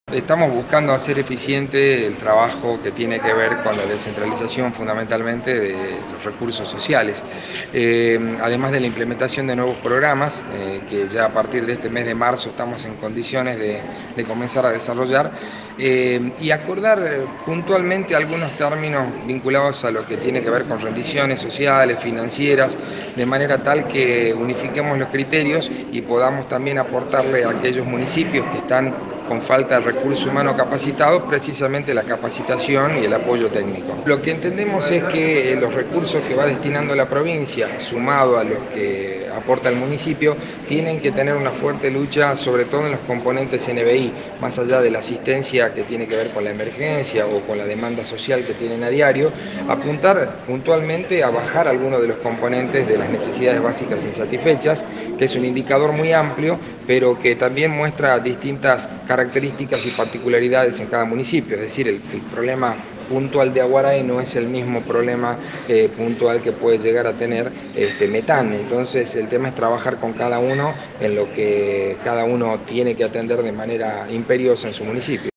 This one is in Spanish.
Estamos buscando hacer eficiente el trabajo que tiene que ver con la descentralización fundamentalmente de los recursos sociales. Además de la implementación de nuevos programas, que ya a partir de este mes de marzo estamos en condiciones de comenzar a desarrollar, y acordar puntualmente algunos términos vinculados a lo que tiene que ver con rendiciones sociales, financieras, de manera tal que unifiquemos los criterios y podamos también aportarle a aquellos municipios que están con falta de recurso humano capacitado, precisamente la capacitación y el apoyo técnico. Lo que entendemos es que los recursos que va destinando la provincia, sumado a los que aporta el municipio, tienen que tener una fuerte lucha, sobre todo en los componentes NBI, más allá de la asistencia que tiene que ver con la emergencia o con la demanda social que tienen a diario, apuntar puntualmente a bajar algunos de los componentes de las necesidades básicas insatisfechas, que es un indicador muy amplio, pero que también muestra distintas características y particularidades en cada municipio. Es decir, el problema puntual de Aguaray no es el mismo problema puntual que puede llegar a tener Metán. Entonces el tema es trabajar con cada uno en lo que cada uno tiene que atender de manera imperiosa en su municipio.